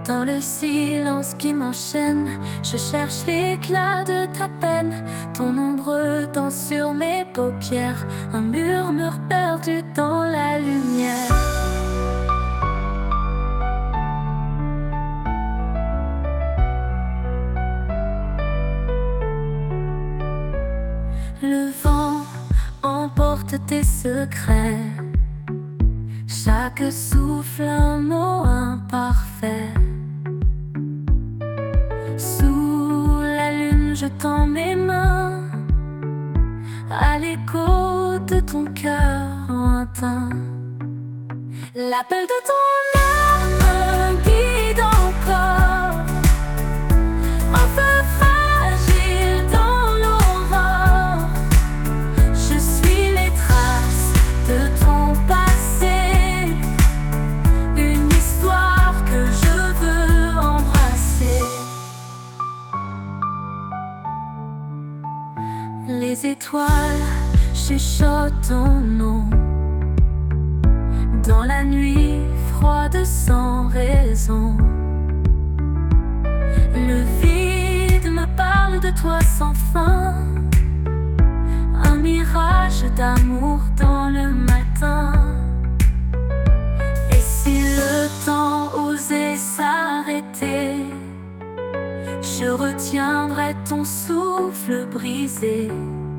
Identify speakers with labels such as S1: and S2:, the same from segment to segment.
S1: Dans le silence qui m'enchaîne, je cherche l'éclat de ta peine. Ton ombre danse sur mes paupières, un murmure perdu dans la lumière. Le vent emporte tes secrets, chaque souffle un mot imparfait. Sous la lune je tends mes mains à l'écho de ton cœur lointain. L'appel de ton âme guide encore, un feu fragile dans l'aurore. Je suis les traces de ton passé, une histoire que je veux embrasser. Les étoiles chuchotent ton nom dans la nuit froide sans raison. Le vide me parle de toi sans fin, un mirage d'amour dans le matin. Et si le temps osait s'arrêter, je retiendrai ton souffle brisé.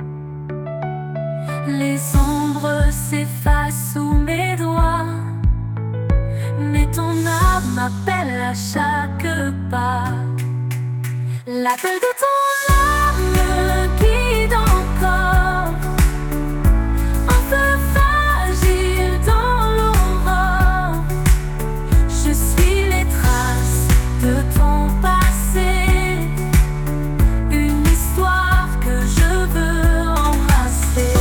S1: Les ombres s'effacent sous mes doigts, mais ton âme m'appelle à chaque pas. L'appel de ton âme me guide encore, un feu fragile dans l'aurore. Je suis les traces de ton passé, une histoire que je veux embrasser.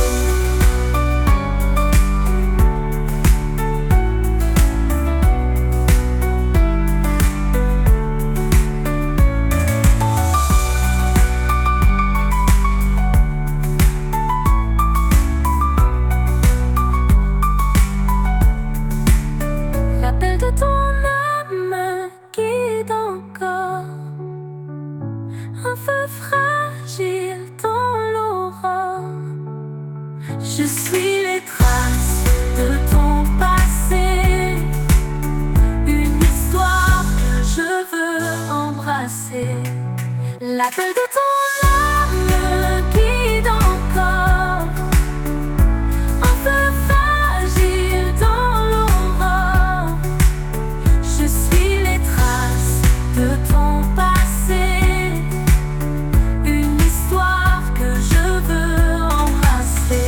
S1: L'appel de ton âme me guide encore, un feu fragile dans l'aurore. Je suis les traces de ton passé, une histoire que je veux embrasser. L'appel de ton âme me guide encore, un feu fragile dans l'aurore. Je suis les traces de ton passé, une histoire que je veux embrasser.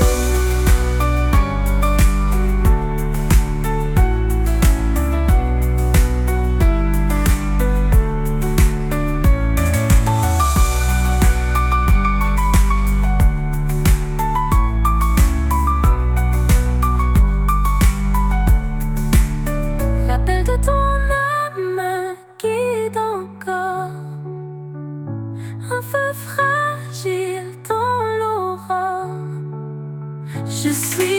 S1: L'appel de ton âme me guide encore, un feu fragile dans l'aurore. Je suis